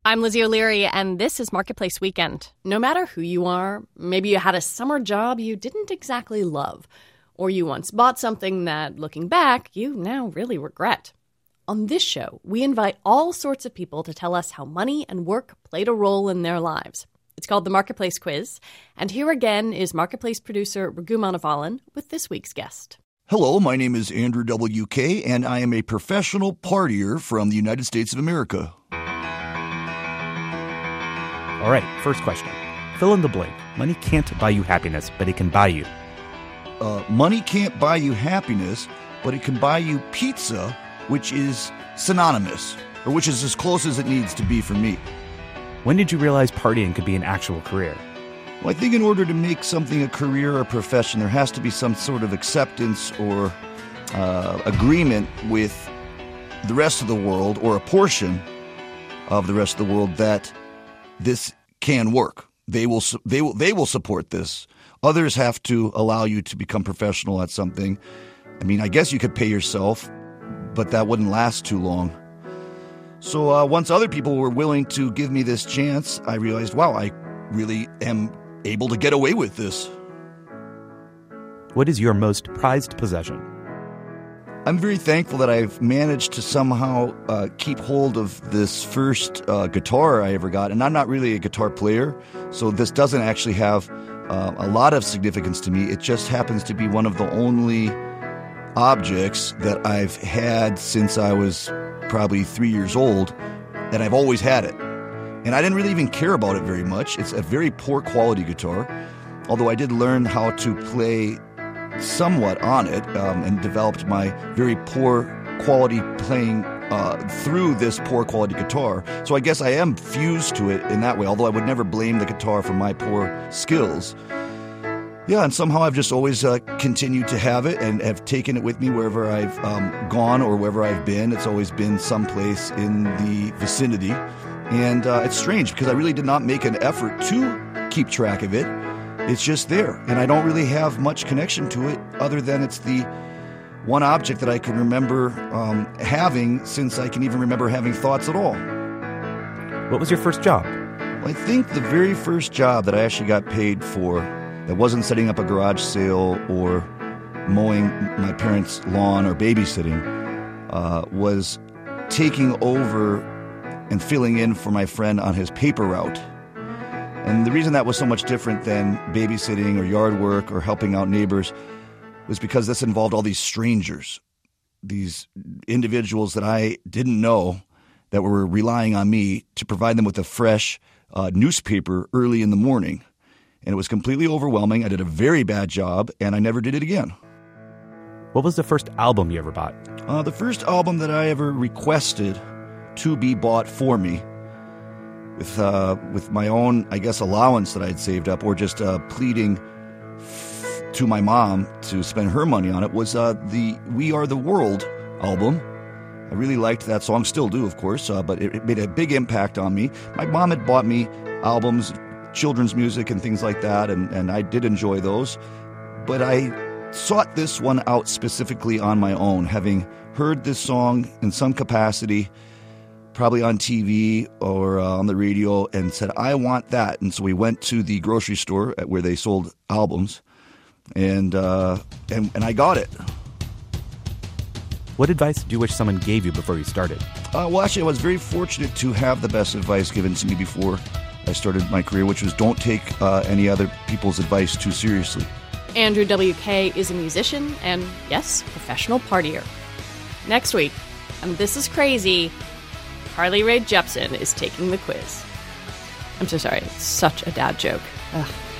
I'm Lizzie O'Leary, and this is Marketplace Weekend. No matter who you are, maybe you had a summer job you didn't exactly love, or you once bought something that, looking back, you now really regret. On this show, we invite all sorts of people to tell us how money and work played a role in their lives. It's called the Marketplace Quiz, and here again is Marketplace producer Raghu Manavalan with this week's guest. Hello, my name is Andrew W.K., and I am a professional partier from the United States of America. All right, first question. Fill in the blank. Money can't buy you happiness, but it can buy you. Money can't buy you happiness, but it can buy you pizza, which is synonymous, or which is as close as it needs to be for me. When did you realize partying could be an actual career? Well, I think in order to make something a career or a profession, there has to be some sort of acceptance or agreement with the rest of the world, or a portion of the rest of the world, that this can work. They will support this. Others have to allow you to become professional at something. I mean, I guess you could pay yourself, but that wouldn't last too long. So once other people were willing to give me this chance, I realized, wow, I really am able to get away with this. What is your most prized possession? I'm very thankful that I've managed to somehow keep hold of this first guitar I ever got. And I'm not really a guitar player, so this doesn't actually have a lot of significance to me. It just happens to be one of the only objects that I've had since I was probably 3 years old, and I've always had it. And I didn't really even care about it very much. It's a very poor quality guitar, although I did learn how to play somewhat on it and developed my very poor quality playing through this poor quality guitar. So I guess I am fused to it in that way, although I would never blame the guitar for my poor skills. Yeah, and somehow I've just always continued to have it and have taken it with me wherever I've gone or wherever I've been. It's always been someplace in the vicinity. And it's strange because I really did not make an effort to keep track of it. It's just there, and I don't really have much connection to it other than it's the one object that I can remember having since I can even remember having thoughts at all. What was your first job? Well, I think the very first job that I actually got paid for, that wasn't setting up a garage sale or mowing my parents' lawn or babysitting, was taking over and filling in for my friend on his paper route. And the reason that was so much different than babysitting or yard work or helping out neighbors was because this involved all these strangers, these individuals that I didn't know that were relying on me to provide them with a fresh newspaper early in the morning. And it was completely overwhelming. I did a very bad job, and I never did it again. What was the first album you ever bought? The first album that I ever requested to be bought for me, with my own, I guess, allowance that I had saved up, or just pleading to my mom to spend her money on it, was the We Are the World album. I really liked that song, still do, of course, but it made a big impact on me. My mom had bought me albums, children's music and things like that, and I did enjoy those. But I sought this one out specifically on my own, having heard this song in some capacity, probably on TV or on the radio, and said, I want that. And so we went to the grocery store where they sold albums, and I got it. What advice do you wish someone gave you before you started? Well, actually, I was very fortunate to have the best advice given to me before I started my career, which was don't take any other people's advice too seriously. Andrew W.K. is a musician and, yes, professional partier. Next week, and this is crazy, Carly Rae Jepsen is taking the quiz. I'm so sorry. It's such a dad joke. Ugh.